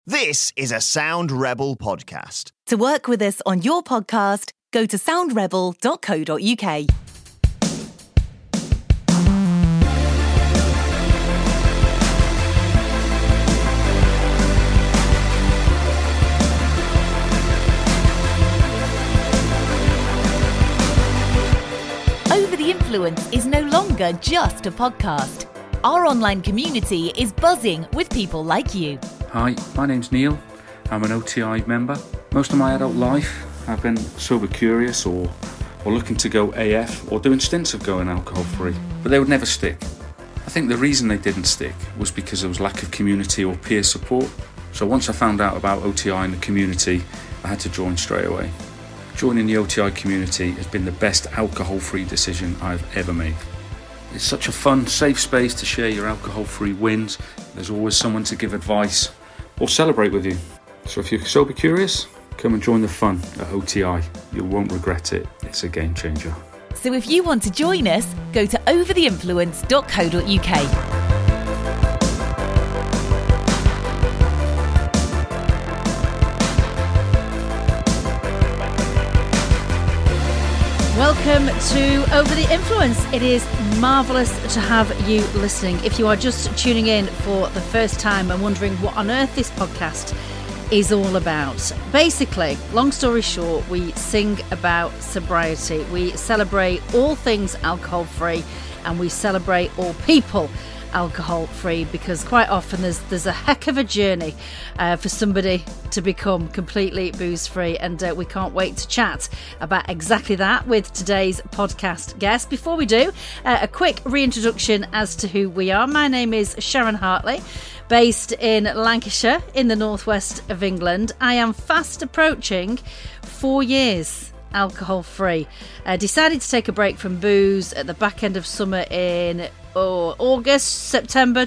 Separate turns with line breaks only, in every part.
This is a Sound Rebel podcast.
To work with us on your podcast, go to soundrebel.co.uk. Over the Influence is no longer just a podcast. Our online community is buzzing with people like you.
Hi, my name's Neil. I'm an OTI member. Most of my adult life I've been sober curious or looking to go AF or doing stints of going alcohol free, but they would never stick. I think the reason they didn't stick was because there was lack of community or peer support. So once I found out about OTI and the community, I had to join straight away. Joining the OTI community has been the best alcohol free decision I've ever made. It's such a fun, safe space to share your alcohol free wins. There's always someone to give advice or celebrate with you. So if you're sober curious, come and join the fun at OTI. You won't regret it. It's a game changer.
So if you want to join us, go to overtheinfluence.co.uk.
Welcome to Over the Influence. It is marvellous to have you listening. If you are just tuning in for the first time and wondering what on earth this podcast is all about, basically, long story short, we sing about sobriety. We celebrate all things alcohol free and we celebrate all people alcohol free, because quite often there's a heck of a journey for somebody to become completely booze free, and we can't wait to chat about exactly that with today's podcast guest. Before we do, a quick reintroduction as to who we are. My name is Sharon Hartley, based in Lancashire in the northwest of England. I am fast approaching 4 years alcohol free. Decided to take a break from booze at the back end of summer in August, September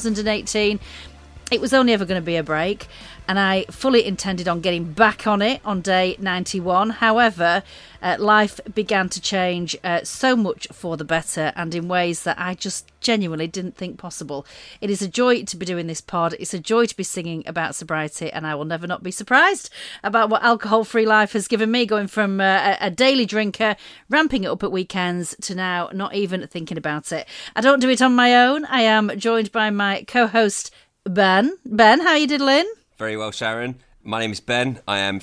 2018. It was only ever going to be a break, and I fully intended on getting back on it on day 91. However, life began to change so much for the better, and in ways that I just genuinely didn't think possible. It is a joy to be doing this pod. It's a joy to be singing about sobriety, and I will never not be surprised about what alcohol-free life has given me, going from a daily drinker, ramping it up at weekends, to now not even thinking about it. I don't do it on my own. I am joined by my co-host, Ben. Ben, how you diddling?
Very well, Sharon. My name is Ben. I am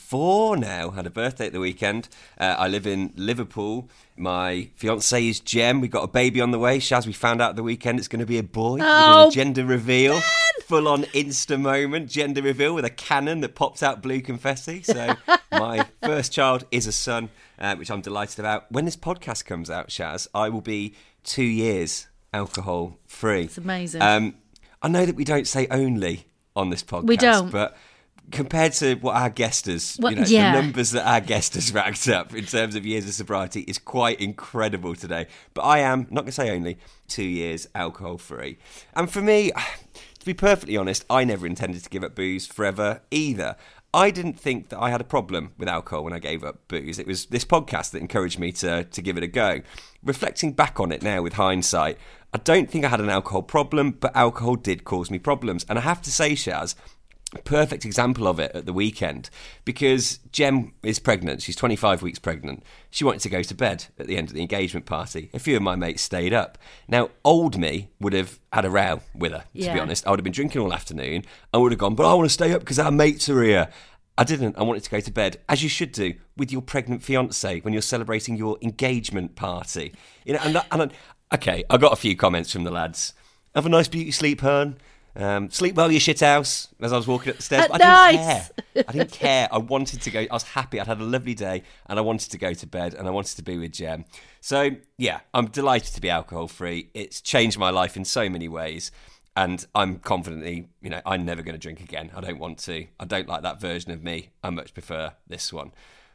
34 now. Had a birthday at the weekend. I live in Liverpool. My fiancée is Jem. We've got a baby on the way. Shaz, we found out at the weekend it's going to be a boy.
Oh,
we did a gender reveal. Full-on Insta moment. Gender reveal with a cannon that pops out blue confetti. So my first child is a son, which I'm delighted about. When this podcast comes out, Shaz, I will be 2 years alcohol-free.
It's amazing.
I know that we don't say only on this podcast.
We don't.
But compared to what our guest has,
Well,
the
yeah.
numbers that our guest has racked up in terms of years of sobriety is quite incredible today. But I am, not going to say only, 2 years alcohol-free. And for me, to be perfectly honest, I never intended to give up booze forever either. I didn't think that I had a problem with alcohol when I gave up booze. It was this podcast that encouraged me to give it a go. Reflecting back on it now with hindsight, I don't think I had an alcohol problem, but alcohol did cause me problems. And I have to say, Shaz, perfect example of it at the weekend, because Jem is pregnant. She's 25 weeks pregnant. She wanted to go to bed at the end of the engagement party. A few of my mates stayed up. Now, old me would have had a row with her, to be honest. I would have been drinking all afternoon. I would have gone, but I want to stay up because our mates are here. I didn't. I wanted to go to bed, as you should do, with your pregnant fiancée when you're celebrating your engagement party. You know, okay, I got a few comments from the lads. Have a nice beauty sleep, hon. Sleep well, you shithouse. As I was walking up the stairs, but I didn't care. I didn't care. I wanted to go. I was happy. I'd had a lovely day, and I wanted to go to bed, and I wanted to be with Jem. So yeah, I'm delighted to be alcohol free. It's changed my life in so many ways, and I'm confidently, I'm never going to drink again. I don't want to. I don't like that version of me. I much prefer this one.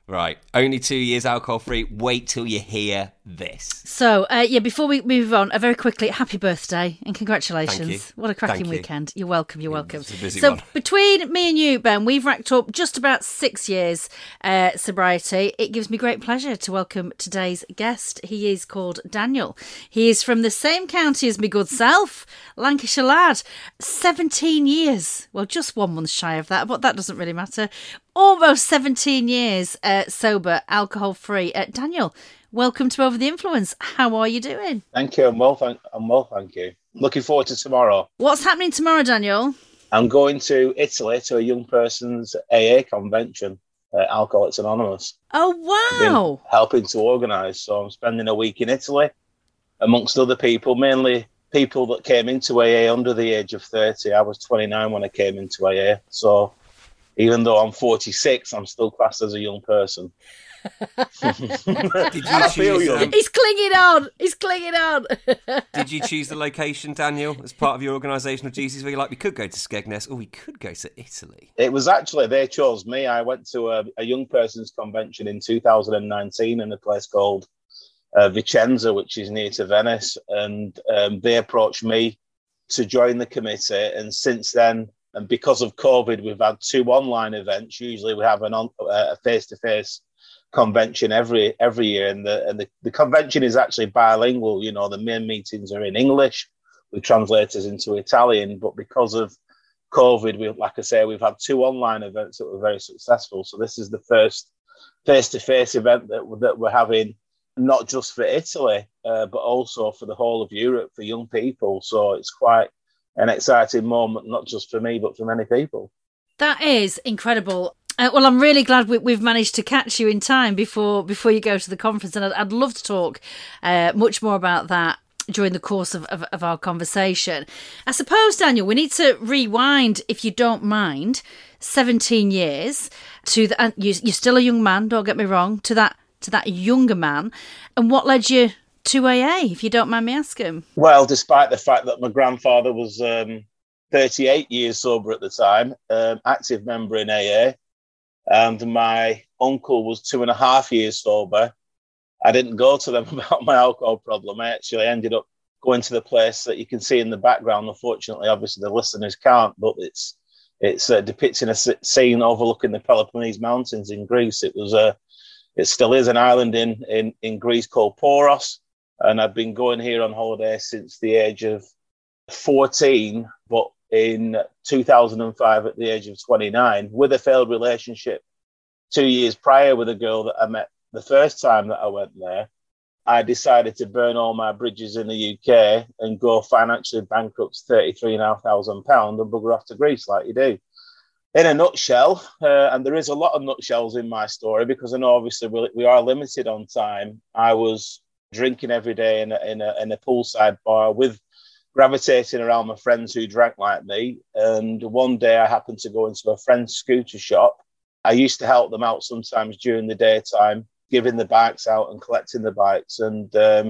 Right, only 2 years alcohol-free. Wait till you hear this.
So, before we move on, very quickly, happy birthday and congratulations.
Thank you.
What a cracking
Thank you.
weekend. You're welcome, you're welcome.
It's a busy
So,
one.
between me and you, Ben, we've racked up just about 6 years sobriety. It gives me great pleasure to welcome today's guest. He is called Daniel. He is from the same county as my good self, Lancashire lad. 17 years. Well, just 1 month shy of that, but that doesn't really matter. Almost 17 years sober, alcohol-free. Daniel, welcome to Over the Influence. How are you doing?
Thank you. I'm well, thank you. Looking forward to tomorrow.
What's happening tomorrow, Daniel?
I'm going to Italy to a young person's AA convention, Alcoholics Anonymous.
Oh,
I've been
wow.
helping to organise. So I'm spending a week in Italy, amongst other people, mainly people that came into AA under the age of 30. I was 29 when I came into AA. So even though I'm 46, I'm still classed as a young person.
Did you
I feel
choose?
you.
He's clinging on. He's clinging on.
Did you choose the location, Daniel, as part of your organisational duties? Where you're like, we could go to Skegness, or we could go to Italy.
It was actually, they chose me. I went to a young person's convention in 2019 in a place called Vicenza, which is near to Venice. And they approached me to join the committee. And since then, and because of COVID, we've had 2 online events. Usually we have a face-to-face convention every year. And the convention is actually bilingual. You know, the main meetings are in English with translators into Italian. But because of COVID, like I say, we've had 2 online events that were very successful. So this is the first face-to-face event that we're having, not just for Italy, but also for the whole of Europe, for young people. So it's quite an exciting moment, not just for me, but for many people.
That is incredible. Well, I'm really glad we've managed to catch you in time before you go to the conference. And I'd love to talk much more about that during the course of our conversation. I suppose, Daniel, we need to rewind, if you don't mind, 17 years to the, and you're still a young man, don't get me wrong, to that younger man. And what led you to AA, if you don't mind me asking?
Well, despite the fact that my grandfather was 38 years sober at the time, active member in AA, and my uncle was 2.5 years sober, I didn't go to them about my alcohol problem. I actually ended up going to the place that you can see in the background. Unfortunately, obviously the listeners can't, but it's depicting a scene overlooking the Peloponnese Mountains in Greece. It still is an island in Greece called Poros. And I've been going here on holiday since the age of 14, but in 2005 at the age of 29, with a failed relationship 2 years prior with a girl that I met the first time that I went there, I decided to burn all my bridges in the UK and go financially bankrupt, £33,500 and bugger off to Greece like you do. In a nutshell, and there is a lot of nutshells in my story because I know obviously we are limited on time, I was drinking every day in a poolside bar gravitating around my friends who drank like me. And one day I happened to go into a friend's scooter shop. I used to help them out sometimes during the daytime, giving the bikes out and collecting the bikes. And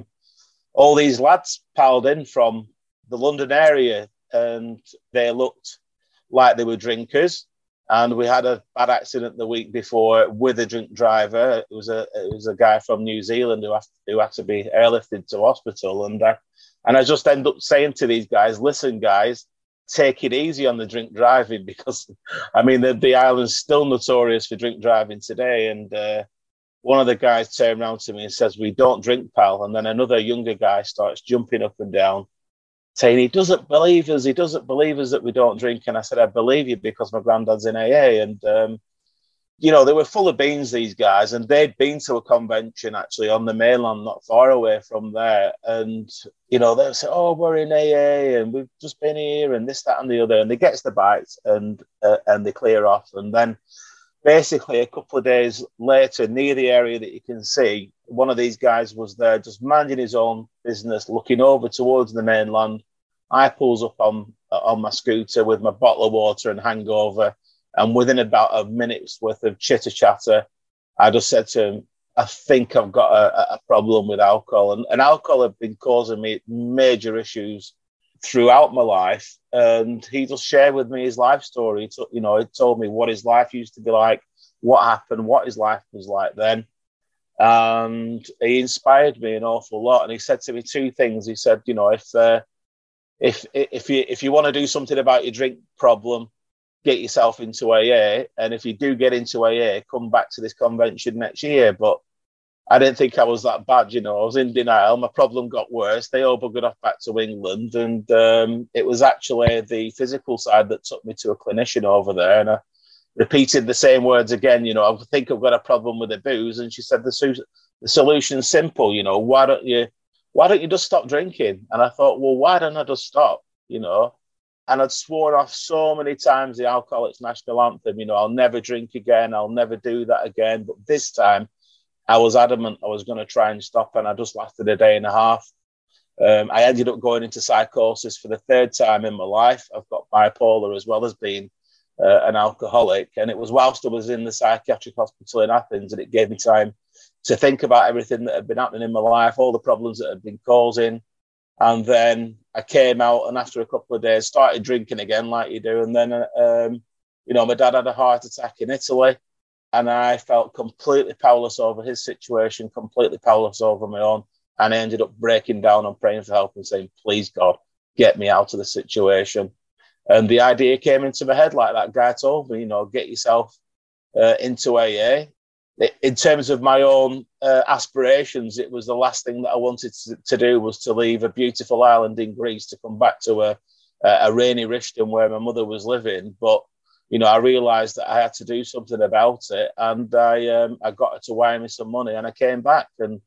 all these lads piled in from the London area and they looked like they were drinkers. And we had a bad accident the week before with a drink driver. It was a guy from New Zealand who had to be airlifted to hospital. And I just end up saying to these guys, listen, guys, take it easy on the drink driving because, I mean, the island's still notorious for drink driving today. And one of the guys turned around to me and says, we don't drink, pal. And then another younger guy starts jumping up and down, saying he doesn't believe us that we don't drink. And I said, I believe you because my granddad's in AA. And, they were full of beans, these guys, and they'd been to a convention actually on the mainland, not far away from there. And, they'll say, oh, we're in AA and we've just been here and this, that and the other. And they get the bikes and they clear off. And then basically a couple of days later, near the area that you can see, one of these guys was there just minding his own business, looking over towards the mainland. I pulls up on my scooter with my bottle of water and hangover. And within about a minute's worth of chitter-chatter, I just said to him, I think I've got a problem with alcohol. And alcohol had been causing me major issues throughout my life. And he just shared with me his life story. He told me what his life used to be like what happened, what his life was like then. And he inspired me an awful lot. And he said to me two things. He said, if you want to do something about your drink problem, get yourself into AA. And if you do get into AA, come back to this convention next year. But I didn't think I was that bad. I was in denial. My problem got worse. They all buggered off back to England. And it was actually the physical side that took me to a clinician over there. And I repeated the same words again. I think I've got a problem with the booze. And she said, the solution's simple. Why don't you just stop drinking? And I thought, well, why don't I just stop? And I'd sworn off so many times the Alcoholics National Anthem, I'll never drink again, I'll never do that again. But this time, I was adamant I was going to try and stop, and I just lasted a day and a half. I ended up going into psychosis for the third time in my life. I've got bipolar as well as being an alcoholic. And it was whilst I was in the psychiatric hospital in Athens, and it gave me time to think about everything that had been happening in my life, all the problems that had been causing. And then I came out, and after a couple of days, started drinking again like you do. And then, my dad had a heart attack in Italy, and I felt completely powerless over his situation, completely powerless over my own. And I ended up breaking down and praying for help and saying, please, God, get me out of the situation. And the idea came into my head like that guy told me, get yourself into AA. In terms of my own aspirations, it was the last thing that I wanted to do was to leave a beautiful island in Greece to come back to a rainy Rishton where my mother was living. But, I realised that I had to do something about it, and I got her to wire me some money, and I came back. And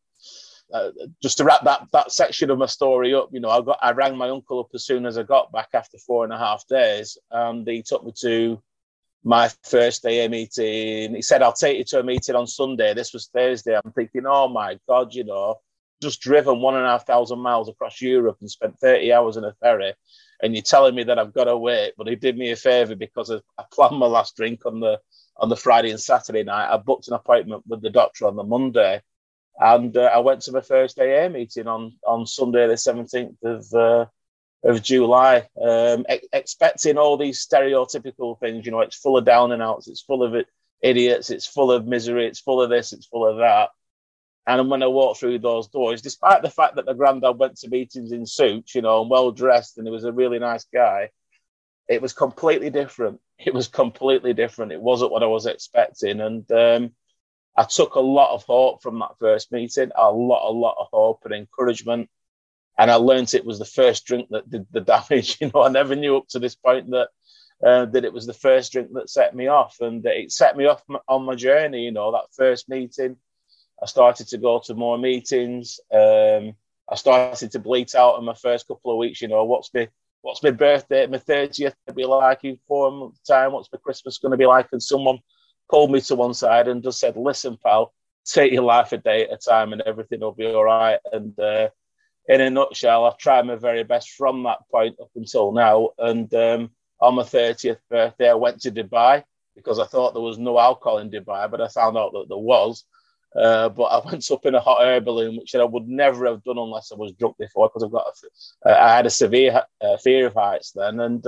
just to wrap that section of my story up, I rang my uncle up as soon as I got back after 4.5 days, and he took me to my first AA meeting. He said, I'll take you to a meeting on Sunday. This was Thursday. I'm thinking, oh my God, just driven 1,500 miles across Europe and spent 30 hours in a ferry. And you're telling me that I've got to wait. But he did me a favour because I planned my last drink on the Friday and Saturday night. I booked an appointment with the doctor on the Monday. And I went to my first AA meeting on Sunday, the 17th of July, expecting all these stereotypical things. It's full of down and outs, it's full of idiots, it's full of misery, it's full of this, it's full of that. And when I walked through those doors, despite the fact that the granddad went to meetings in suits, and well dressed, and he was a really nice guy, it was completely different. It wasn't what I was expecting. And I took a lot of hope from that first meeting, a lot of hope and encouragement. And I learned it was the first drink that did the damage. I never knew up to this point that it was the first drink that set me off. And it set me off on my journey, that first meeting. I started to go to more meetings. I started to bleat out in my first couple of weeks, what's my birthday, my 30th going to be like in 4 months' time? What's my Christmas going to be like? And someone pulled me to one side and just said, listen, pal, take your life a day at a time and everything will be all right. And in a nutshell, I've tried my very best from that point up until now. And on my 30th birthday, I went to Dubai because I thought there was no alcohol in Dubai, but I found out that there was. But I went up in a hot air balloon, which I would never have done unless I was drunk before, because I had a severe fear of heights then. And,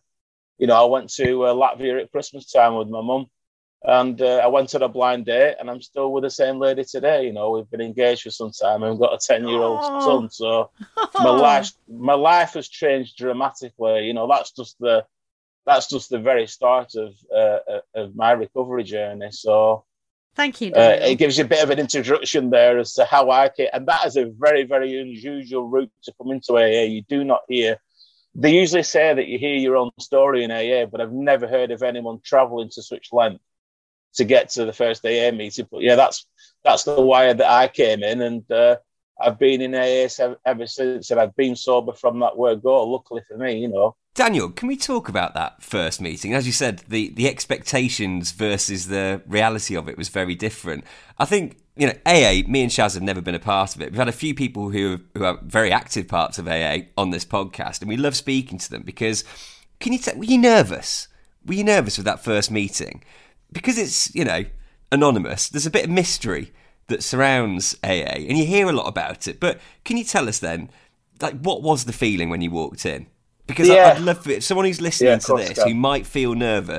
I went to Latvia at Christmas time with my mum. And I went on a blind date, and I'm still with the same lady today. We've been engaged for some time, and we've got a 10-year-old son. So my life has changed dramatically. That's just the very start of my recovery journey. So
thank you, Daniel.
It gives you a bit of an introduction there as to how I came, and that is a very, very unusual route to come into AA. You do not hear. They usually say that you hear your own story in AA, but I've never heard of anyone travelling to such length to get to the first AA meeting. But yeah, that's the wire that I came in, and I've been in AA ever since, and I've been sober from that word go, luckily for me,
Daniel, can we talk about that first meeting? As you said, the expectations versus the reality of it was very different. I think, AA, me and Shaz have never been a part of it. We've had a few people who are very active parts of AA on this podcast, and we love speaking to them because, were you nervous? Were you nervous with that first meeting? Because it's, anonymous, there's a bit of mystery that surrounds AA, and you hear a lot about it. But can you tell us then, what was the feeling when you walked in? Because I'd love for someone who's listening to this who might feel nervous,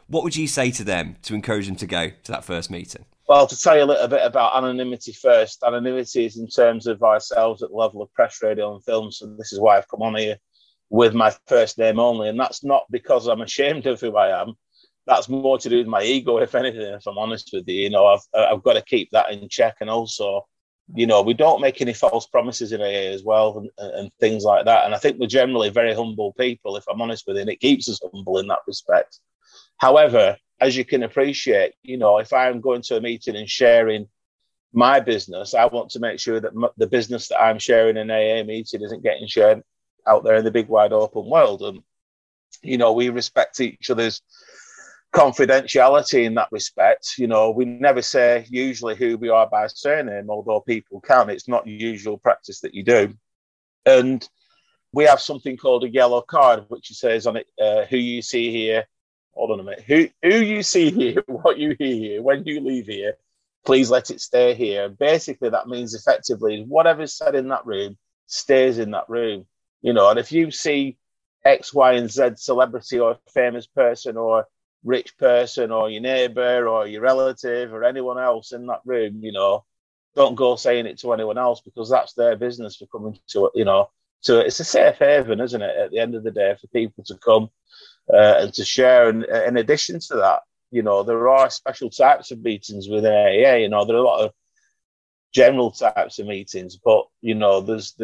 What would you say to them to encourage them to go to that first meeting?
Well, to tell you a little bit about anonymity first, anonymity is in terms of ourselves at the level of press, radio and film. So this is why I've come on here with my first name only. And that's not because I'm ashamed of who I am. That's more to do with my ego, if anything, if I'm honest with you. You know, I've got to keep that in check. And also, you know, we don't make any false promises in AA as well and things like that. And I think we're generally very humble people, if I'm honest with you, and it keeps us humble in that respect. However, as you can appreciate, you know, if I'm going to a meeting and sharing my business, I want to make sure that the business that I'm sharing in an AA meeting isn't getting shared out there in the big wide open world. And, you know, we respect each other's confidentiality in that respect. You know, we never say usually who we are by surname, although people can. It's not usual practice that you do. And we have something called a yellow card, which says on it, who you see here. Hold on a minute. Who you see here, what you hear here, when you leave here, please let it stay here. Basically, that means effectively whatever's said in that room stays in that room. You know, and if you see X, Y, and Z celebrity or famous person or rich person or your neighbour or your relative or anyone else in that room, you know, don't go saying it to anyone else because that's their business for coming to it, you know. So it's a safe haven, isn't it, at the end of the day, for people to come and to share. And in addition to that, you know, there are special types of meetings within AA. You know, there are a lot of general types of meetings, but, you know, there's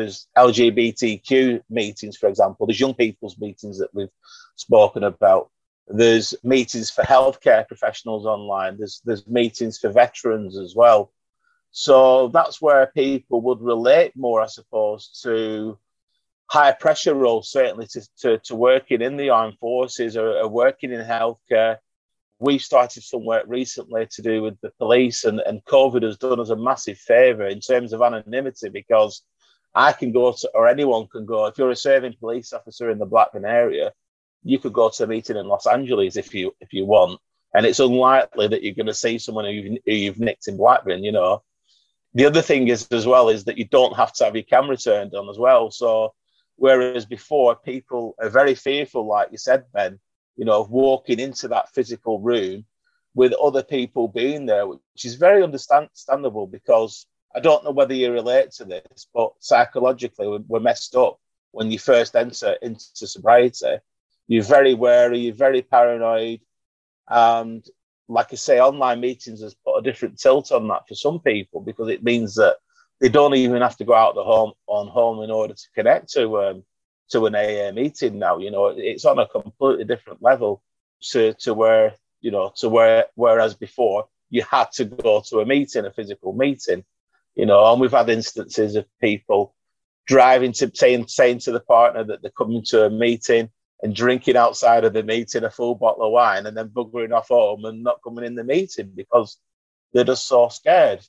LGBTQ meetings, for example. There's young people's meetings that we've spoken about. There's meetings for healthcare professionals online. There's meetings for veterans as well. So that's where people would relate more, I suppose, to high pressure roles, certainly to working in the armed forces or working in healthcare. We started some work recently to do with the police, and COVID has done us a massive favour in terms of anonymity, because I can go to, or anyone can go, if you're a serving police officer in the Blackburn area, you could go to a meeting in Los Angeles if you want, and it's unlikely that you're going to see someone who you've nicked in Blackburn, you know. The other thing is as well is that you don't have to have your camera turned on as well. So whereas before people are very fearful, like you said, Ben, you know, of walking into that physical room with other people being there, which is very understandable, because I don't know whether you relate to this, but psychologically we're messed up when you first enter into sobriety. You're very wary, you're very paranoid. And like I say, online meetings has put a different tilt on that for some people, because it means that they don't even have to go out on home in order to connect to an AA meeting now. You know, it's on a completely different level to where, you know, whereas before you had to go to a meeting, a physical meeting, you know. And we've had instances of people driving to saying to the partner that they're coming to a meeting and drinking outside of the meeting a full bottle of wine and then buggering off home and not coming in the meeting because they're just so scared.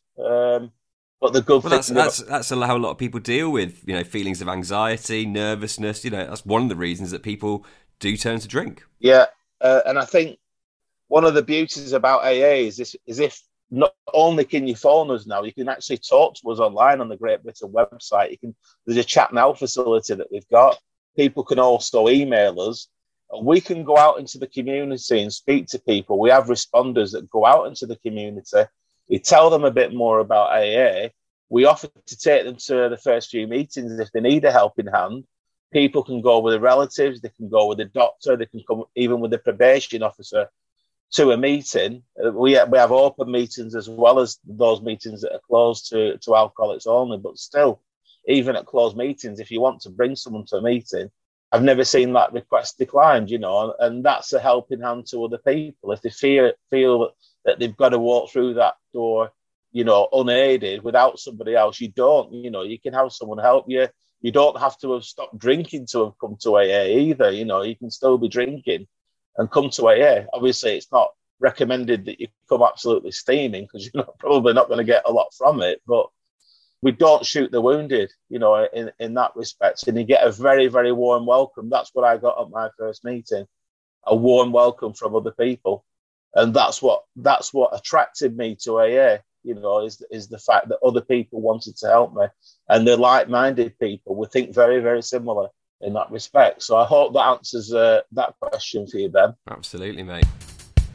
But the good thing...
That's how a lot of people deal with, you know, feelings of anxiety, nervousness. You know, that's one of the reasons that people do turn to drink.
Yeah, and I think one of the beauties about AA is if not only can you phone us now, you can actually talk to us online on the Great Britain website. There's a chat now facility that we've got. People can also email us. We can go out into the community and speak to people. We have responders that go out into the community. We tell them a bit more about AA. We offer to take them to the first few meetings if they need a helping hand. People can go with their relatives, they can go with a doctor, they can come even with a probation officer to a meeting. We have open meetings as well as those meetings that are closed to alcoholics only. But still, even at closed meetings, if you want to bring someone to a meeting, I've never seen that request declined, you know, and that's a helping hand to other people. If they feel that they've got to walk through that door, you know, unaided without somebody else, you don't, you know, you can have someone help you. You don't have to have stopped drinking to have come to AA either, you know, you can still be drinking and come to AA. Obviously, it's not recommended that you come absolutely steaming, because you're probably not going to get a lot from it, but we don't shoot the wounded, you know, in that respect. And you get a very, very warm welcome. That's what I got at my first meeting, a warm welcome from other people. And that's what attracted me to AA, you know, is the fact that other people wanted to help me. And they're like-minded people. We think very, very similar in that respect. So I hope that answers that question for you, Ben.
Absolutely, mate.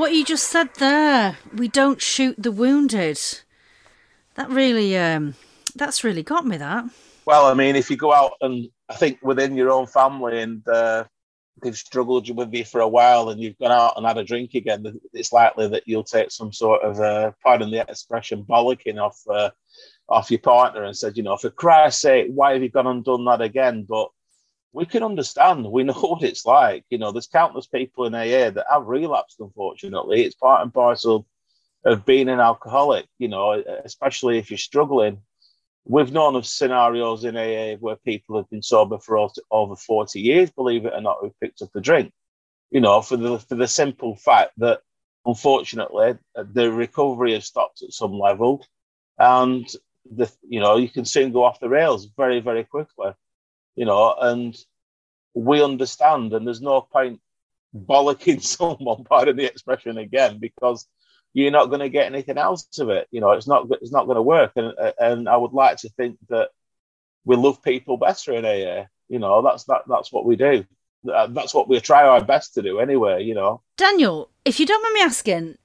what you just said there. We don't shoot the wounded. That really, that's really got me, that.
Well, I mean, if you go out and I think within your own family and they've struggled with you for a while and you've gone out and had a drink again, it's likely that you'll take some sort of, pardon the expression, bollocking off your partner and said, for Christ's sake, why have you gone and done that again? But we can understand. We know what it's like. There's countless people in AA that have relapsed, unfortunately. It's part and parcel of being an alcoholic, especially if you're struggling. We've known of scenarios in AA where people have been sober for over 40 years, believe it or not, who've picked up a drink, for the simple fact that, unfortunately, the recovery has stopped at some level and, you can soon go off the rails very, very quickly. And we understand, and there's no point bollocking someone, pardon the expression again, because you're not going to get anything else of it. It's not going to work. And I would like to think that we love people better in AA. That's what we do. That's what we try our best to do anyway,
Daniel, if you don't mind me asking,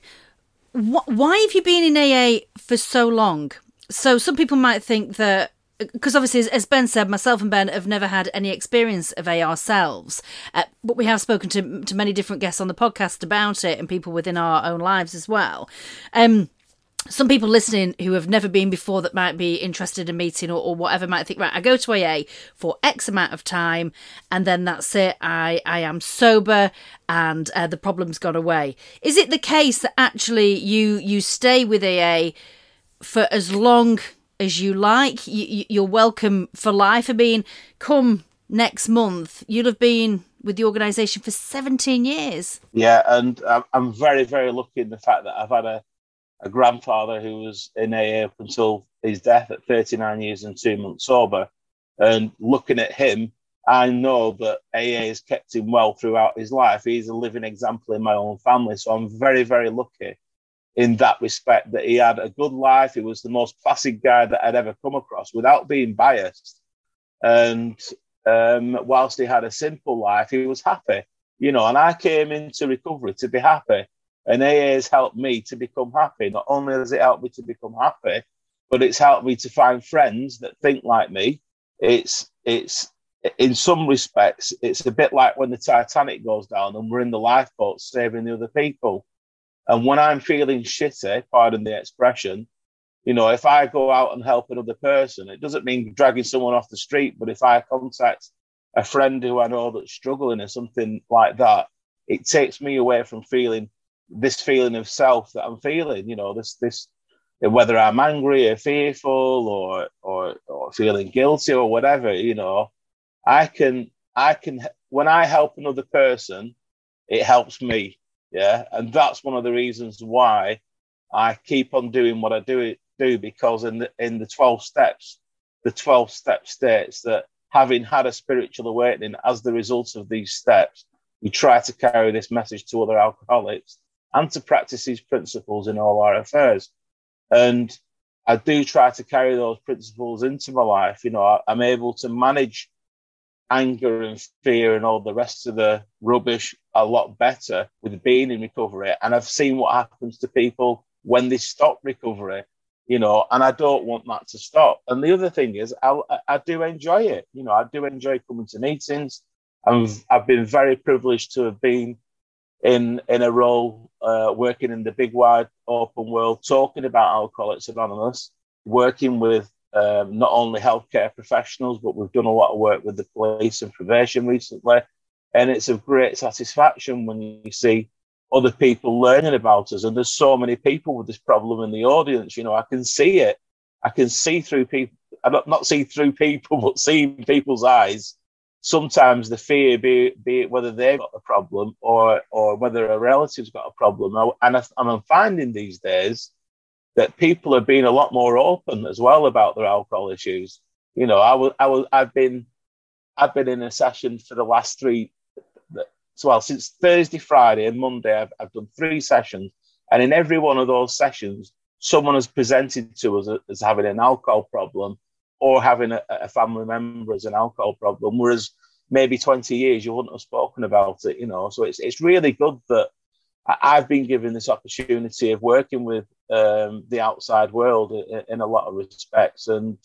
why have you been in AA for so long? So some people might think that, because obviously, as Ben said, myself and Ben have never had any experience of AA ourselves, but we have spoken to many different guests on the podcast about it and people within our own lives as well. Some people listening who have never been before that might be interested in meeting or whatever might think, right, I go to AA for X amount of time and then that's it. I am sober and the problem's gone away. Is it the case that actually you stay with AA for as long as you like? You're welcome for life? I mean, come next month, you'll have been with the organisation for 17 years.
Yeah, and I'm very, very lucky in the fact that I've had a grandfather who was in AA up until his death at 39 years and 2 months sober. And looking at him, I know that AA has kept him well throughout his life. He's a living example in my own family. So I'm very, very lucky in that respect that he had a good life. He was the most classic guy that I'd ever come across without being biased. And whilst he had a simple life, he was happy, and I came into recovery to be happy. And AA has helped me to become happy. Not only has it helped me to become happy, but it's helped me to find friends that think like me. It's in some respects, it's a bit like when the Titanic goes down and we're in the lifeboat saving the other people. And when I'm feeling shitty, pardon the expression, if I go out and help another person, it doesn't mean dragging someone off the street, but if I contact a friend who I know that's struggling or something like that, it takes me away from feeling this feeling of self that I'm feeling, this whether I'm angry or fearful or feeling guilty or whatever, I can when I help another person, it helps me. Yeah. And that's one of the reasons why I keep on doing what I do, because in the 12 steps, the 12-step states that having had a spiritual awakening as the result of these steps, we try to carry this message to other alcoholics and to practice these principles in all our affairs. And I do try to carry those principles into my life. I'm able to manage anger and fear and all the rest of the rubbish a lot better with being in recovery. And I've seen what happens to people when they stop recovery, and I don't want that to stop. And the other thing is, I do enjoy it. I do enjoy coming to meetings. I've been very privileged to have been in a role working in the big, wide, open world, talking about Alcoholics Anonymous, working with not only healthcare professionals, but we've done a lot of work with the police and probation recently. And it's of great satisfaction when you see other people learning about us. And there's so many people with this problem in the audience. I can see it. I can see through people. I not see through people, but see in people's eyes. Sometimes the fear, be it whether they've got a problem or whether a relative's got a problem. And I'm finding these days that people are being a lot more open as well about their alcohol issues. I've been in a session for the last since Thursday, Friday, and Monday. I've done 3 sessions, and in every one of those sessions, someone has presented to us as having an alcohol problem or having a family member as an alcohol problem. Whereas maybe 20 years you wouldn't have spoken about it. So it's really good that I've been given this opportunity of working with the outside world in a lot of respects, and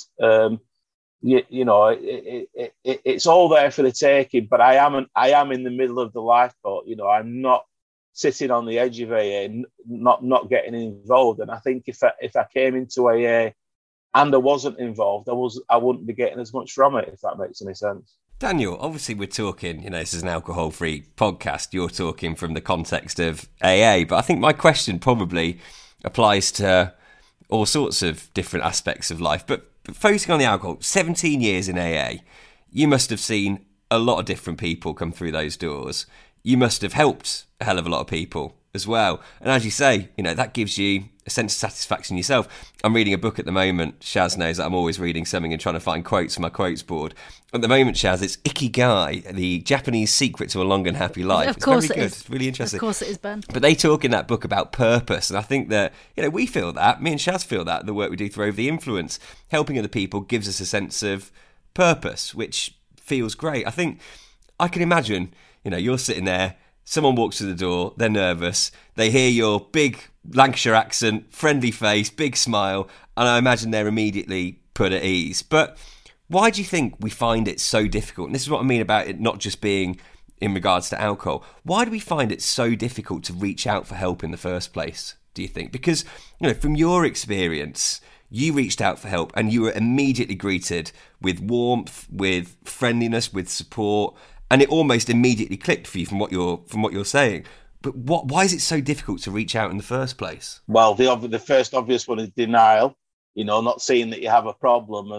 it's all there for the taking. But I am in the middle of the lifeboat. I'm not sitting on the edge of AA, not getting involved. And I think if I came into AA and I wasn't involved, I wouldn't be getting as much from it, if that makes any sense.
Daniel, obviously we're talking, this is an alcohol-free podcast. You're talking from the context of AA, but I think my question probably applies to all sorts of different aspects of life. But focusing on the alcohol, 17 years in AA, you must have seen a lot of different people come through those doors. You must have helped a hell of a lot of people as well. And as you say, that gives you a sense of satisfaction yourself. I'm reading a book at the moment. Shaz knows that I'm always reading something and trying to find quotes for my quotes board. At the moment, Shaz, it's Ikigai, the Japanese secret to a long and happy life.
Of course
it's very good.
Is.
It's really interesting.
Of course it is, Ben.
But they talk in that book about purpose. And I think that, we feel that. Me and Shaz feel that. The work we do through Over the Influence, helping other people gives us a sense of purpose, which feels great. I think I can imagine, you're sitting there, someone walks through the door, they're nervous, they hear your big Lancashire accent, friendly face, big smile, and I imagine they're immediately put at ease. But why do you think we find it so difficult? And this is what I mean about it not just being in regards to alcohol. Why do we find it so difficult to reach out for help in the first place, do you think? Because, from your experience, you reached out for help and you were immediately greeted with warmth, with friendliness, with support, and it almost immediately clicked for you from what you're saying. But why is it so difficult to reach out in the first place?
Well, the first obvious one is denial. Not seeing that you have a problem.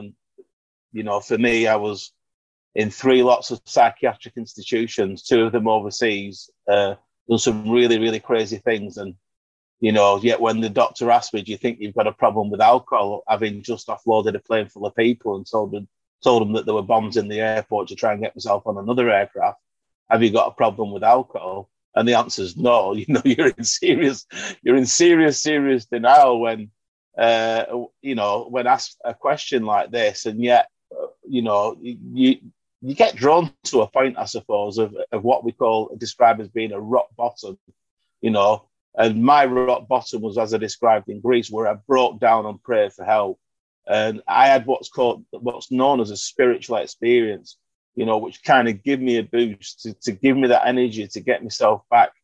And for me, I was in 3 lots of psychiatric institutions, 2 of them overseas, done some really, really crazy things. And yet when the doctor asked me, "Do you think you've got a problem with alcohol?" having just offloaded a plane full of people and told them that there were bombs in the airport to try and get myself on another aircraft. "Have you got a problem with alcohol?" And the answer is no. You're in serious denial when asked a question like this. And yet, you get drawn to a point, I suppose, of what we describe as being a rock bottom, and my rock bottom was, as I described in Greece, where I broke down and prayed for help. And I had what's known as a spiritual experience, which kind of give me a boost to give me that energy to get myself back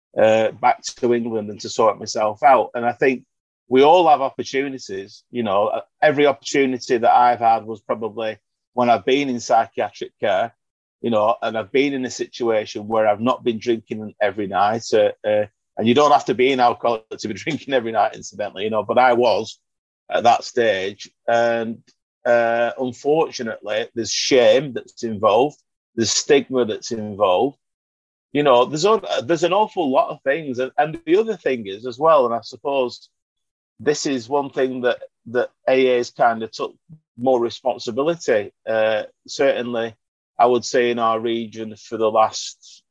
to England and to sort myself out. And I think we all have opportunities. Every opportunity that I've had was probably when I've been in psychiatric care, and I've been in a situation where I've not been drinking every night. And you don't have to be an alcoholic to be drinking every night, incidentally, but I was at that stage. And unfortunately, there's shame that's involved. There's stigma that's involved. There's an awful lot of things. And the other thing is as well, and I suppose this is one thing that AA's kind of took more responsibility. Certainly, I would say in our region for the last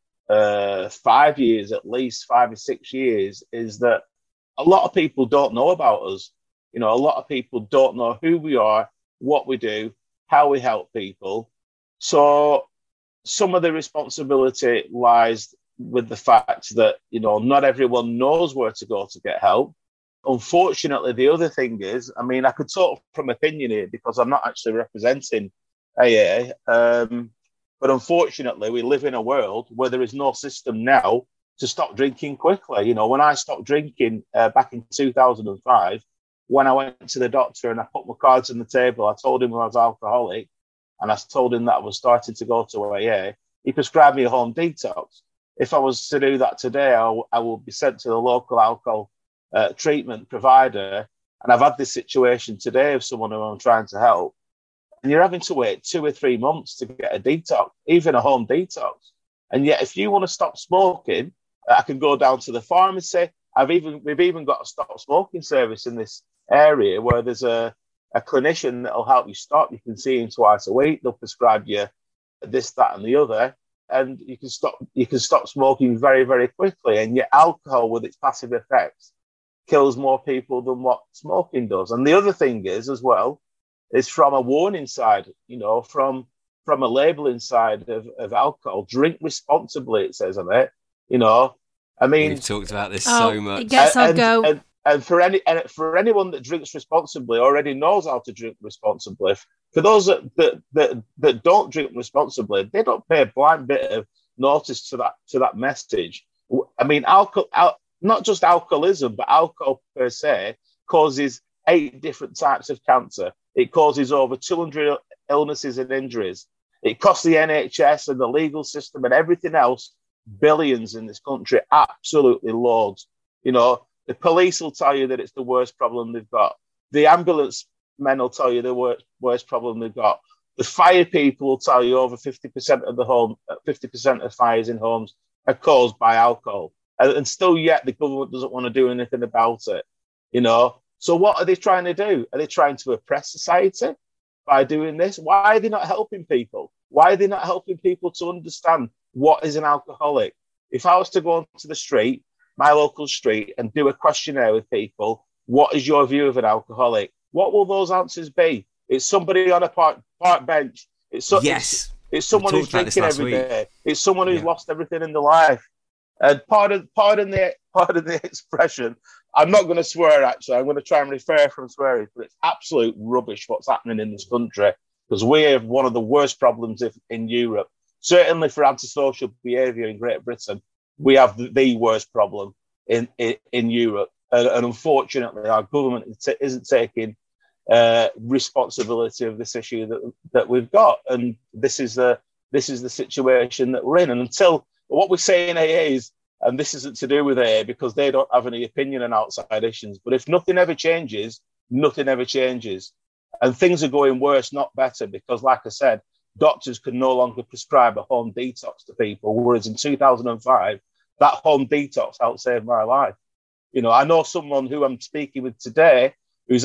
5 years, at least 5 or 6 years, is that a lot of people don't know about us. A lot of people don't know who we are, what we do, how we help people. So some of the responsibility lies with the fact that, not everyone knows where to go to get help. Unfortunately, the other thing is, I could talk from opinion here because I'm not actually representing AA. But unfortunately, we live in a world where there is no system now to stop drinking quickly. When I stopped drinking back in 2005, when I went to the doctor and I put my cards on the table, I told him I was alcoholic and I told him that I was starting to go to AA. He prescribed me a home detox. If I was to do that today, I would be sent to the local alcohol treatment provider. And I've had this situation today of someone who I'm trying to help. And you're having to wait 2 or 3 months to get a detox, even a home detox. And yet, if you want to stop smoking, I can go down to the pharmacy. We've even got a stop smoking service in this area where there's a clinician that'll help you stop. You can see him twice a week. They'll prescribe you this, that, and the other, and you can stop smoking very, very quickly. And yet, alcohol, with its passive effects, kills more people than what smoking does. And the other thing is, as well, is from a warning side, from a labeling side of alcohol. Drink responsibly, it says on it. I mean,
we've talked about this so much.
It gets our go.
And for anyone that drinks responsibly already knows how to drink responsibly. For those that don't drink responsibly, they don't pay a blind bit of notice to that message. I mean, not just alcoholism, but alcohol per se causes 8 different types of cancer. It causes over 200 illnesses and injuries. It costs the NHS and the legal system and everything else billions in this country, absolutely loads. You know, the police will tell you that it's the worst problem they've got. The ambulance men will tell you the worst problem they've got. The fire people will tell you over 50% of fires in homes are caused by alcohol. And still yet the government doesn't want to do anything about it, you know. So what are they trying to do? Are they trying to oppress society by doing this? Why are they not helping people? Why are they not helping people to understand what is an alcoholic? If I was to go onto the street, my local street, and do a questionnaire with people, what is your view of an alcoholic? What will those answers be? It's somebody on a park bench. It's someone who's drinking every day. It's someone who's lost everything in their life. And pardon the expression. I'm not going to swear, actually. I'm going to try and refrain from swearing, but it's absolute rubbish what's happening in this country, because we have one of the worst problems in Europe. Certainly for antisocial behaviour in Great Britain, we have the worst problem in Europe. And unfortunately, our government isn't taking responsibility of this issue that we've got. And this is the situation that we're in. And until what we say in AA is, and this isn't to do with AA because they don't have any opinion on outside issues, but if nothing ever changes, nothing ever changes. And things are going worse, not better, because like I said, doctors can no longer prescribe a home detox to people, whereas in 2005, that home detox helped save my life. You know, I know someone who I'm speaking with today who's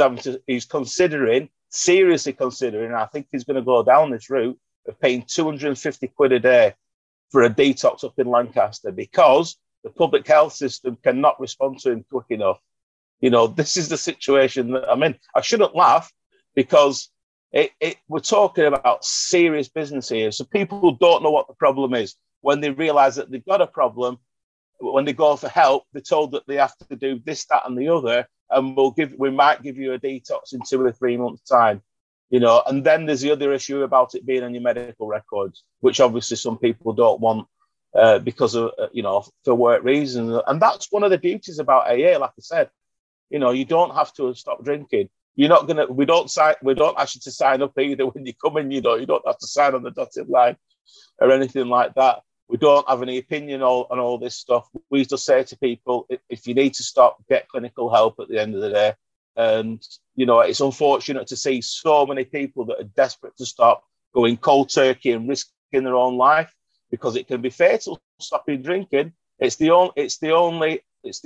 seriously considering, I think he's going to go down this route of paying 250 quid a day for a detox up in Lancaster because the public health system cannot respond to him quick enough. You know, this is the situation that I'm in. I shouldn't laugh because we're talking about serious business here. So people don't know what the problem is. When they realise that they've got a problem, when they go for help, they're told that they have to do this, that, and the other, and we might give you a detox in 2 or 3 months' time. You know, and then there's the other issue about it being on your medical records, which obviously some people don't want because of, for work reasons. And that's one of the beauties about AA, like I said. You know, you don't have to stop drinking. We don't ask you to sign up either when you come in, you know, you don't have to sign on the dotted line or anything like that. We don't have any opinion on all this stuff. We just say to people, if you need to stop, get clinical help at the end of the day. And, you know, it's unfortunate to see so many people that are desperate to stop going cold turkey and risking their own life because it can be fatal. Stopping drinking, it's the only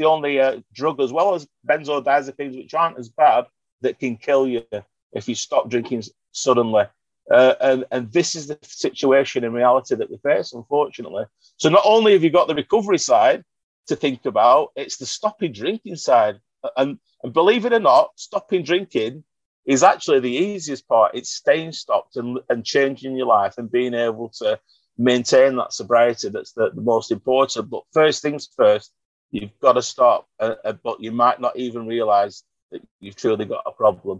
drug, as well as benzodiazepines, which aren't as bad, that can kill you if you stop drinking suddenly. And this is the situation in reality that we face, unfortunately. So not only have you got the recovery side to think about, it's the stopping drinking side. And believe it or not, stopping drinking is actually the easiest part. It's staying stopped and changing your life and being able to maintain that sobriety. That's the most important. But first things first, you've got to stop. But you might not even realise that you've truly got a problem.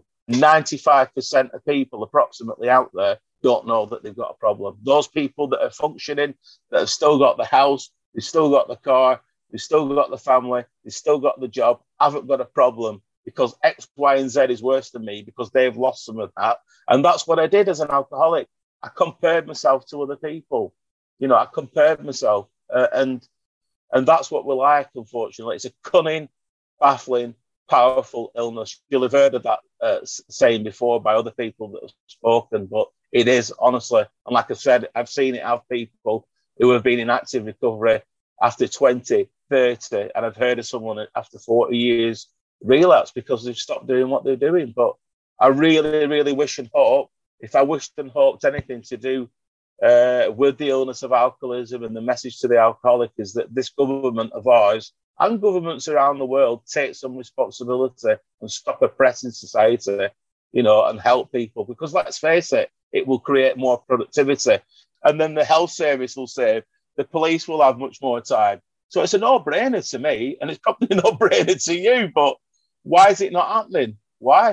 95% of people approximately out there don't know that they've got a problem. Those people that are functioning, that have still got the house, they've still got the car, they've still got the family, they've still got the job, haven't got a problem because X, Y, and Z is worse than me because they've lost some of that. And that's what I did as an alcoholic. I compared myself to other people. You know, I compared myself. And that's what we're like, unfortunately. It's a cunning, baffling, powerful illness. You'll have heard of that saying before by other people that have spoken, but it is, honestly. And like I said, I've seen it have people who have been in active recovery after 20, 30, and I've heard of someone after 40 years relapse because they've stopped doing what they're doing. But I really, really wish and hope, if I wished and hoped anything to do with the illness of alcoholism, and the message to the alcoholic is that this government of ours and governments around the world take some responsibility and stop oppressing society, you know, and help people. Because let's face it, it will create more productivity. And then the health service will save. The police will have much more time. So it's a no-brainer to me, and it's probably a no-brainer to you, but why is it not happening? Why?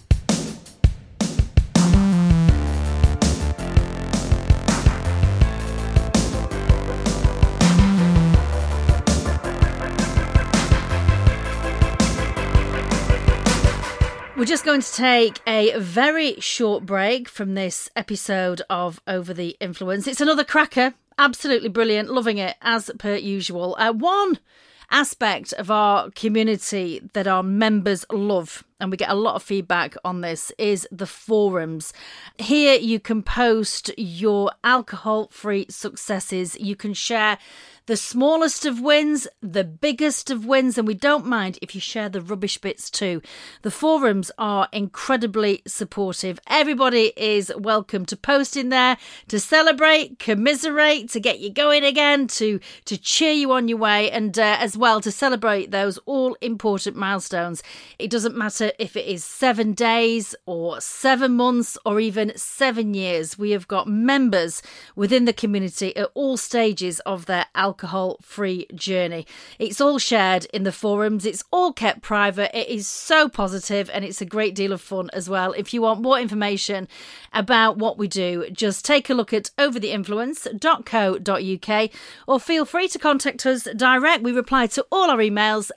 We're just going to take a very short break from this episode of Over the Influence. It's another cracker. Absolutely brilliant. Loving it, as per usual. One aspect of our community that our members love, and we get a lot of feedback on this, is the forums. Here you can post your alcohol-free successes. You can share the smallest of wins, the biggest of wins, and we don't mind if you share the rubbish bits too. The forums are incredibly supportive. Everybody is welcome to post in there, to celebrate, commiserate, to get you going again, to cheer you on your way, and as well to celebrate those all-important milestones. It doesn't matter if it is 7 days or 7 months or even 7 years. We have got members within the community at all stages of their alcohol-free journey. It's all shared in the forums. It's all kept private. It is so positive, and it's a great deal of fun as well. If you want more information about what we do, just take a look at overtheinfluence.co.uk or feel free to contact us direct. We reply to all our emails,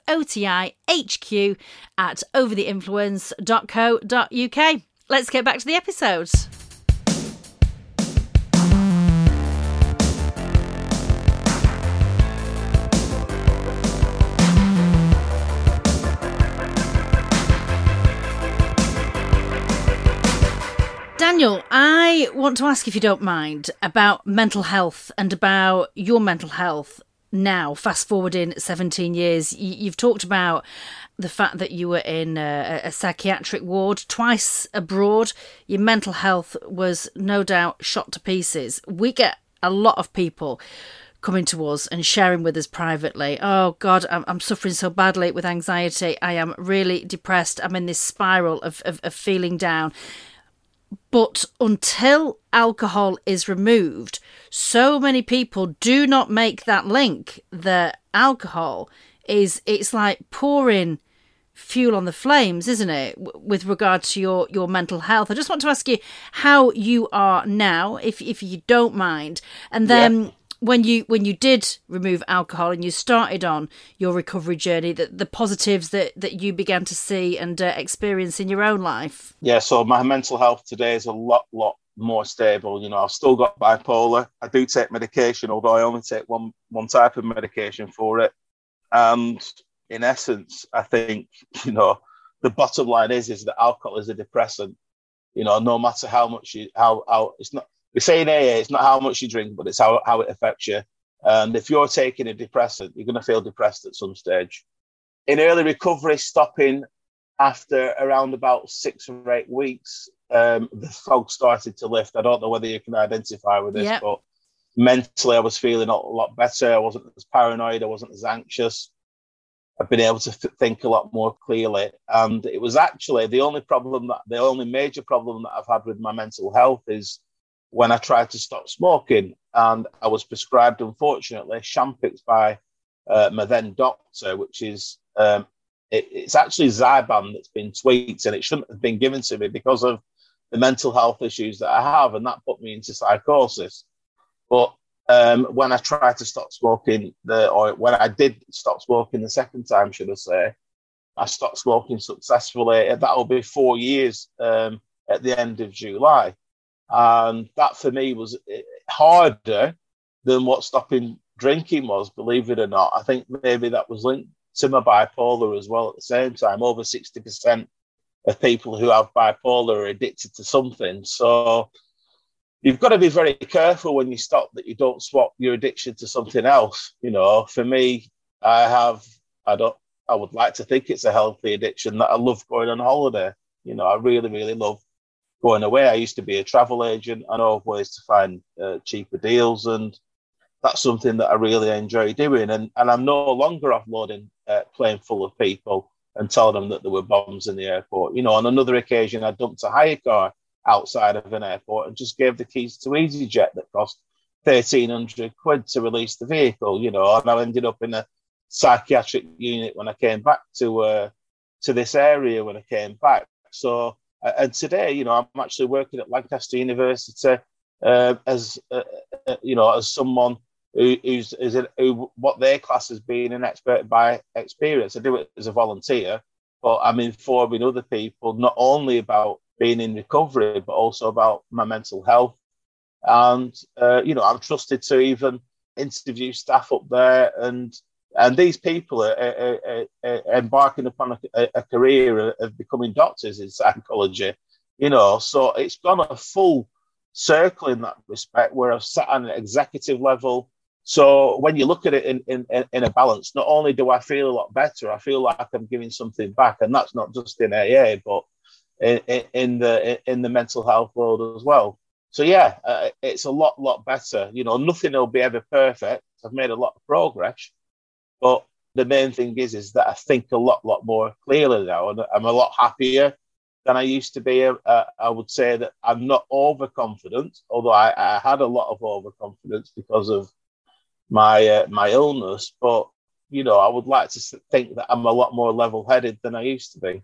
otihq@overtheinfluence.co.uk. Let's get back to the episode. Daniel, I want to ask, if you don't mind, about mental health and about your mental health now, fast forwarding 17 years. You've talked about the fact that you were in a psychiatric ward, twice abroad. Your mental health was no doubt shot to pieces. We get a lot of people coming to us and sharing with us privately, oh God, I'm suffering so badly with anxiety. I am really depressed. I'm in this spiral of feeling down. But until alcohol is removed, so many people do not make that link that alcohol it's like pouring fuel on the flames, isn't it, with regard to your mental health. I just want to ask you how you are now, if you don't mind. And then when you did remove alcohol and you started on your recovery journey, the positives that you began to see and experience in your own life.
Yeah, so my mental health today is a lot more stable. You know, I've still got bipolar. I do take medication, although I only take one type of medication for it. And in essence, I think, you know, the bottom line is that alcohol is a depressant. You know, no matter how much how it's not. We say in AA, it's not how much you drink, but it's how it affects you. And if you're taking a depressant, you're going to feel depressed at some stage. In early recovery, stopping after around about 6 or 8 weeks, the fog started to lift. I don't know whether you can identify with this, but mentally I was feeling a lot better. I wasn't as paranoid. I wasn't as anxious. I've been able to think a lot more clearly. And it was actually the only major problem that I've had with my mental health is when I tried to stop smoking, and I was prescribed, unfortunately, Champix by my then doctor, which is, it's actually Zyban that's been tweaked, and it shouldn't have been given to me because of the mental health issues that I have, and that put me into psychosis. But when I tried to stop smoking, when I did stop smoking the second time, should I say, I stopped smoking successfully. That will be 4 years at the end of July. And that for me was harder than what stopping drinking was, believe it or not. I think maybe that was linked to my bipolar as well at the same time. Over 60% of people who have bipolar are addicted to something. So you've got to be very careful when you stop that you don't swap your addiction to something else. You know, for me, I would like to think it's a healthy addiction that I love going on holiday. You know, I really, really love going away. I used to be a travel agent. I know of ways to find cheaper deals, and that's something that I really enjoy doing. And I'm no longer offloading plane full of people and telling them that there were bombs in the airport. You know, on another occasion, I dumped a hire car outside of an airport and just gave the keys to EasyJet that cost £1,300 to release the vehicle, you know, and I ended up in a psychiatric unit when I came back to this area when I came back. So, and today, you know, I'm actually working at Lancaster University as someone who what their class has been an expert by experience. I do it as a volunteer, but I'm informing other people not only about being in recovery, but also about my mental health. And, I'm trusted to even interview staff up there. And these people are embarking upon a career of becoming doctors in psychology, you know. So it's gone a full circle in that respect, where I've sat on an executive level. So when you look at it in a balance, not only do I feel a lot better, I feel like I'm giving something back. And that's not just in AA, but in the mental health world as well. So yeah, it's a lot better. You know, nothing will be ever perfect. I've made a lot of progress, but the main thing is that I think a lot more clearly now, and I'm a lot happier than I used to be. I would say that I'm not overconfident, although I had a lot of overconfidence because of my illness. But you know, I would like to think that I'm a lot more level-headed than I used to be.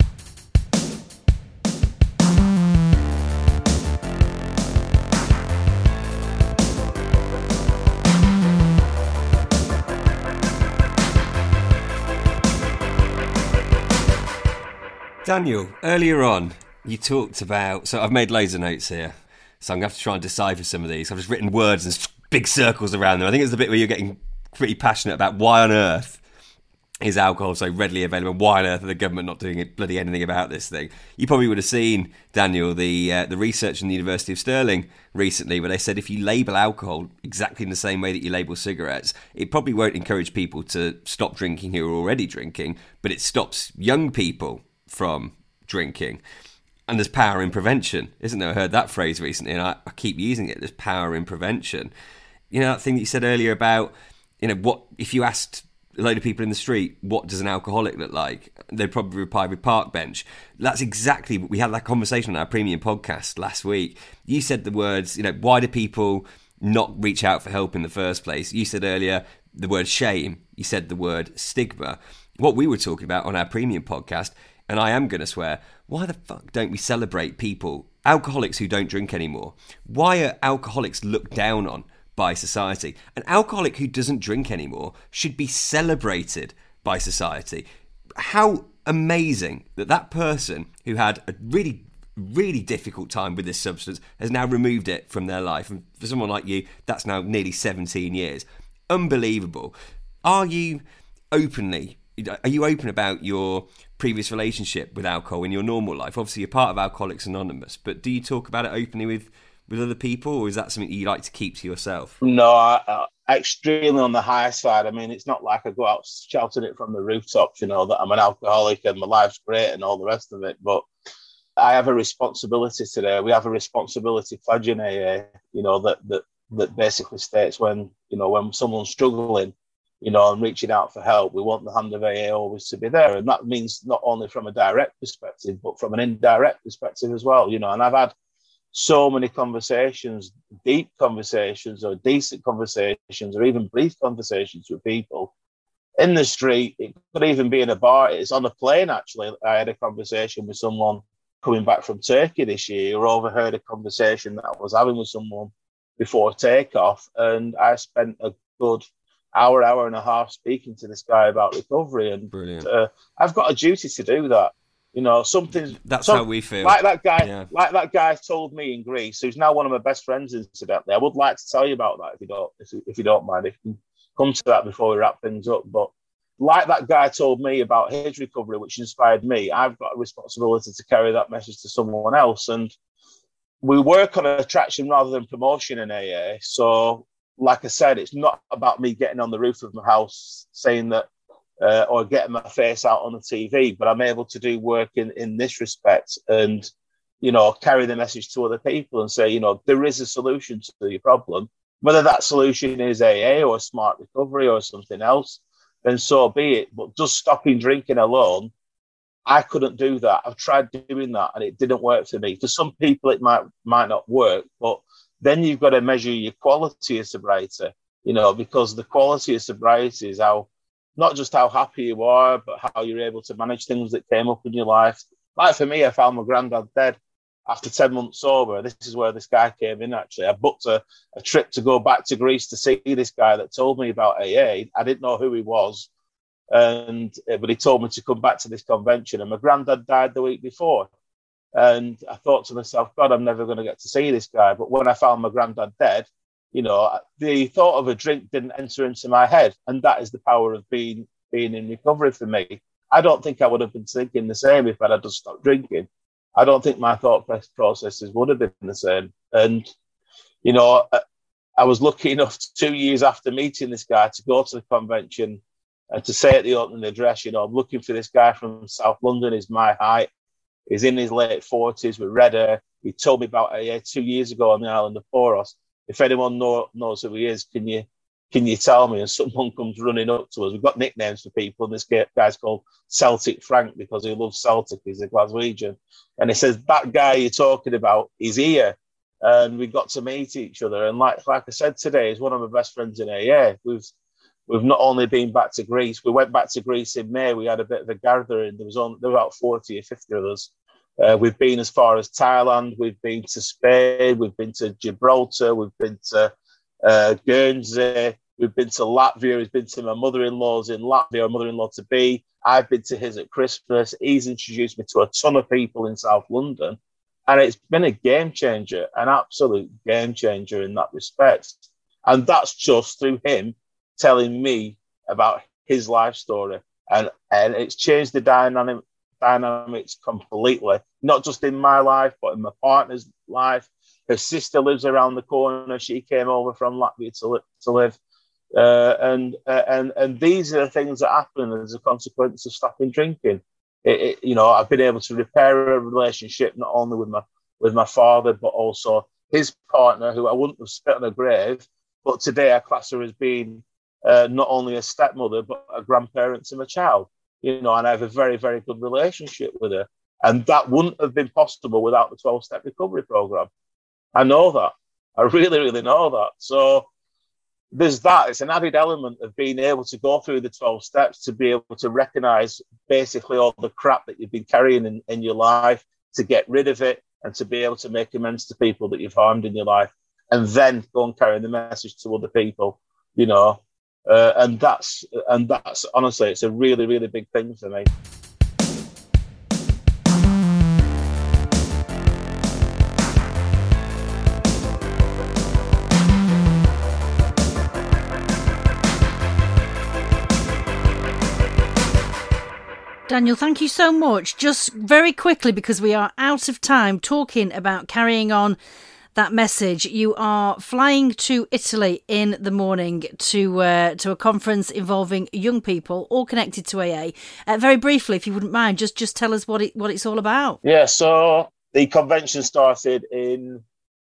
Daniel, earlier on, you talked about... So I've made loads of notes here, so I'm going to have to try and decipher some of these. I've just written words and big circles around them. I think it's the bit where you're getting pretty passionate about why on earth is alcohol so readily available? Why on earth are the government not doing bloody anything about this thing? You probably would have seen, Daniel, the research in the University of Stirling recently, where they said if you label alcohol exactly in the same way that you label cigarettes, it probably won't encourage people to stop drinking who are already drinking, but it stops young people from drinking. And there's power in prevention, isn't there? I heard that phrase recently, and I keep using it. There's power in prevention. You know, that thing that you said earlier about, you know, what if you asked a load of people in the street, what does an alcoholic look like? They'd probably reply with park bench. That's exactly what we had that conversation on our premium podcast last week. You said the words, you know, why do people not reach out for help in the first place? You said earlier the word shame. You said the word stigma. What we were talking about on our premium podcast, and I am going to swear, why the fuck don't we celebrate people, alcoholics who don't drink anymore? Why are alcoholics looked down on by society? An alcoholic who doesn't drink anymore should be celebrated by society. How amazing that person who had a really, really difficult time with this substance has now removed it from their life. And for someone like you, that's now nearly 17 years. Unbelievable. Are you open about your previous relationship with alcohol in your normal life? Obviously, you're part of Alcoholics Anonymous, but do you talk about it openly with other people, or is that something you like to keep to yourself?
No, I extremely on the high side. I mean, it's not like I go out shouting it from the rooftops, you know, that I'm an alcoholic and my life's great and all the rest of it. But I have a responsibility today. We have a responsibility pledge in AA, you know, that basically states when someone's struggling, you know, and reaching out for help, we want the hand of AA always to be there. And that means not only from a direct perspective, but from an indirect perspective as well, you know. And I've had so many conversations, deep conversations or decent conversations or even brief conversations with people in the street. It could even be in a bar. It's on a plane, actually. I had a conversation with someone coming back from Turkey this year who overheard a conversation that I was having with someone before takeoff. And I spent a good hour and a half speaking to this guy about recovery. And I've got a duty to do that. You know,
how we feel.
Like that guy told me in Greece, who's now one of my best friends, incidentally. I would like to tell you about that if you don't mind. If you can come to that before we wrap things up. But like that guy told me about his recovery, which inspired me, I've got a responsibility to carry that message to someone else. And we work on attraction rather than promotion in AA. So, like I said, it's not about me getting on the roof of my house saying that, or getting my face out on the TV, but I'm able to do work in this respect and, you know, carry the message to other people and say, you know, there is a solution to your problem. Whether that solution is AA or smart recovery or something else, then so be it. But just stopping drinking alone, I couldn't do that. I've tried doing that and it didn't work for me. For some people, it might not work, but then you've got to measure your quality of sobriety, you know, because the quality of sobriety is how, not just how happy you are, but how you're able to manage things that came up in your life. Like for me, I found my granddad dead after 10 months sober. This is where this guy came in, actually. I booked a trip to go back to Greece to see this guy that told me about AA. I didn't know who he was, but he told me to come back to this convention, and my granddad died the week before. And I thought to myself, God, I'm never going to get to see this guy. But when I found my granddad dead, you know, the thought of a drink didn't enter into my head. And that is the power of being in recovery for me. I don't think I would have been thinking the same if I'd just stopped drinking. I don't think my thought processes would have been the same. And, you know, I was lucky enough 2 years after meeting this guy to go to the convention and to say at the opening address, you know, I'm looking for this guy from South London. He's my height. He's in his late 40s with red hair. He told me about AA 2 years ago on the island of Poros. If anyone knows who he is, can you tell me? And someone comes running up to us. We've got nicknames for people. And this guy's called Celtic Frank because he loves Celtic. He's a Glaswegian. And he says, that guy you're talking about is here. And we got to meet each other. And like I said today, he's one of my best friends in AA. We've not only been back to Greece, we went back to Greece in May. We had a bit of a gathering. There were about 40 or 50 of us. We've been as far as Thailand. We've been to Spain. We've been to Gibraltar. We've been to Guernsey. We've been to Latvia. He's been to my mother-in-law's in Latvia, our mother-in-law to be. I've been to his at Christmas. He's introduced me to a ton of people in South London. And it's been a game changer, an absolute game changer in that respect. And that's just through him telling me about his life story. And it's changed the dynamics completely, not just in my life, but in my partner's life. Her sister lives around the corner. She came over from Latvia to live. And these are the things that happen as a consequence of stopping drinking. You know, I've been able to repair a relationship not only with my father, but also his partner, who I wouldn't have spit on a grave, but today I class her as being not only a stepmother, but a grandparent to my child. You know, and I have a very, very good relationship with her. And that wouldn't have been possible without the 12-step recovery program. I know that. I really, really know that. So there's that. It's an added element of being able to go through the 12 steps to be able to recognize basically all the crap that you've been carrying in your life, to get rid of it, and to be able to make amends to people that you've harmed in your life, and then go and carry the message to other people, you know. And that's honestly, it's a really, really big thing for me.
Daniel, thank you so much. Just very quickly, because we are out of time, talking about carrying on that message. You are flying to Italy in the morning to a conference involving young people, all connected to AA. Very briefly, if you wouldn't mind, just tell us what it's all about.
Yeah, so the convention started in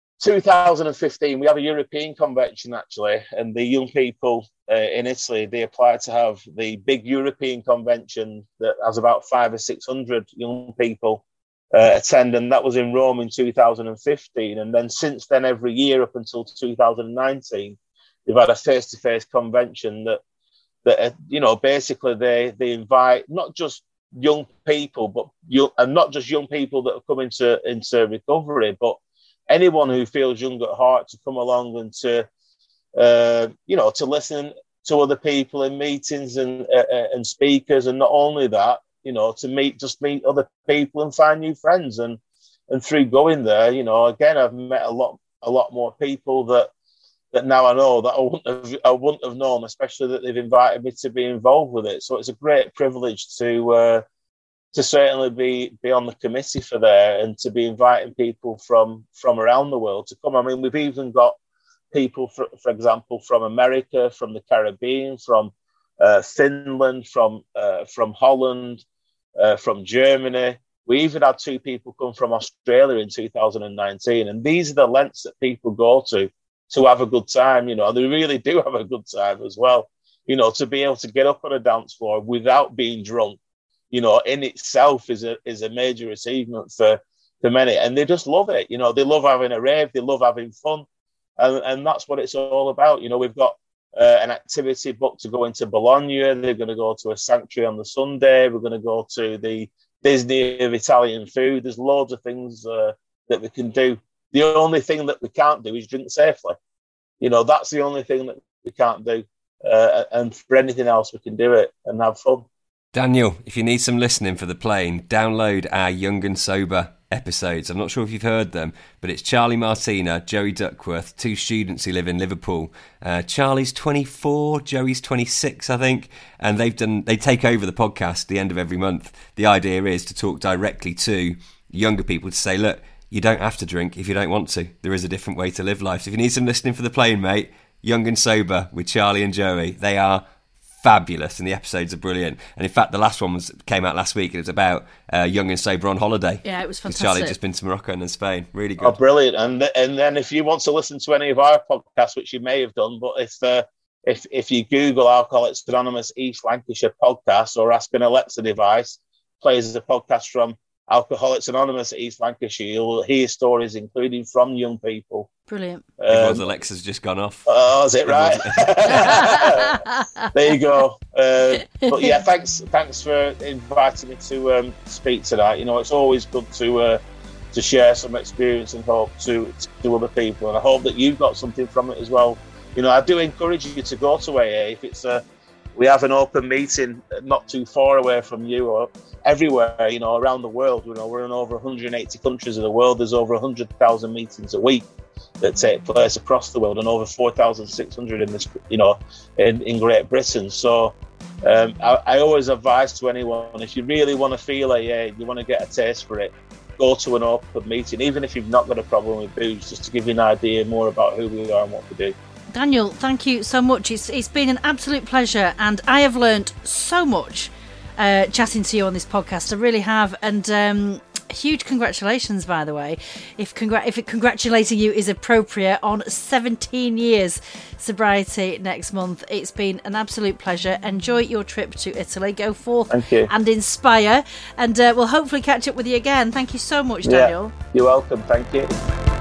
2015. We have a European convention, actually, and the young people in Italy, they applied to have the big European convention that has about 500 or 600 young people attend, and that was in Rome in 2015. And then since then, every year up until 2019, they've had a face-to-face convention that you know, basically they invite not just young people, but not just young people that have come into recovery, but anyone who feels young at heart to come along and to you know, to listen to other people in meetings and speakers, and not only that, you know, to meet other people and find new friends. And through going there, you know, again, I've met a lot more people that now I know that I wouldn't have known, especially that they've invited me to be involved with it. So it's a great privilege to certainly be on the committee for there, and to be inviting people from around the world to come. I mean, we've even got people, for example, from America, from the Caribbean, from Finland, from Holland, from Germany. We even had 2 people come from Australia in 2019. And these are the lengths that people go to have a good time. You know, they really do have a good time as well. You know, to be able to get up on a dance floor without being drunk, you know, in itself is a major achievement for many. And they just love it. You know, they love having a rave. They love having fun. And that's what it's all about. You know, we've got an activity booked to go into Bologna. They're going to go to a sanctuary on the Sunday. We're going to go to the Disney of Italian food. There's loads of things that we can do. The only thing that we can't do is drink safely. You know, that's the only thing that we can't do. And for anything else, we can do it and have fun.
Daniel, if you need some listening for the plane, download our Young and Sober episodes. I'm not sure if you've heard them, but it's Charlie Martina, Joey Duckworth, two students who live in Liverpool. Charlie's 24, Joey's 26, I think, and they take over the podcast at the end of every month. The idea is to talk directly to younger people to say, look, you don't have to drink if you don't want to. There is a different way to live life. So if you need some listening for the plane, mate, Young and Sober with Charlie and Joey, they are fabulous, and the episodes are brilliant. And in fact, the last one came out last week. It was about Young and Sober on holiday.
Yeah, it was fantastic.
Charlie had just been to Morocco and then Spain. Really good.
Oh, brilliant! And then if you want to listen to any of our podcasts, which you may have done, but if you Google Alcoholics Anonymous East Lancashire podcast or ask an Alexa device, plays a podcast from Alcoholics Anonymous East Lancashire, you'll hear stories including from young people.
Brilliant.
Everyone's Alexa's just gone off.
Oh, is it right? There you go. But yeah, thanks for inviting me to speak tonight. You know, it's always good to share some experience and hope to other people, and I hope that you've got something from it as well. You know, I do encourage you to go to AA if it's we have an open meeting not too far away from you or everywhere, you know, around the world. You know, we're in over 180 countries of the world. There's over 100,000 meetings a week that take place across the world, and over 4,600 in this, you know, in Great Britain. So I always advise to anyone, if you really want to feel AA, you want to get a taste for it, go to an open meeting, even if you've not got a problem with booze, just to give you an idea more about who we are and what we do.
Daniel, thank you so much. It's been an absolute pleasure, and I have learnt so much chatting to you on this podcast. I really have, and huge congratulations, by the way, if congratulating you is appropriate, on 17 years sobriety next month. It's been an absolute pleasure. Enjoy your trip to Italy. Go forth and inspire, and we'll hopefully catch up with you again. Thank you so much, Daniel.
You're welcome. Thank you.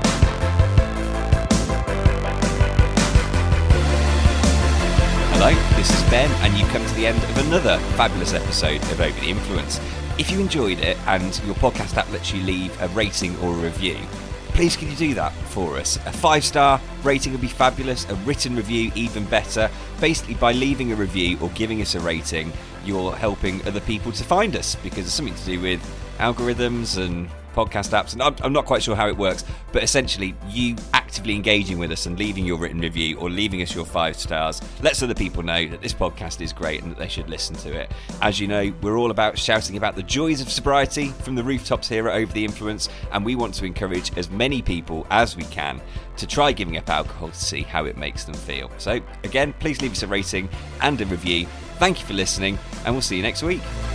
Hello, this is Ben, and you've come to the end of another fabulous episode of Over the Influence. If you enjoyed it and your podcast app lets you leave a rating or a review, please can you do that for us? A 5-star rating would be fabulous, a written review even better. Basically, by leaving a review or giving us a rating, you're helping other people to find us, because it's something to do with algorithms and podcast apps, and I'm not quite sure how it works, but essentially you actively engaging with us and leaving your written review or leaving us your 5 stars lets other people know that this podcast is great and that they should listen to it. As you know, we're all about shouting about the joys of sobriety from the rooftops here at Over the Influence, and we want to encourage as many people as we can to try giving up alcohol to see how it makes them feel. So again, please leave us a rating and a review. Thank you for listening, and we'll see you next week.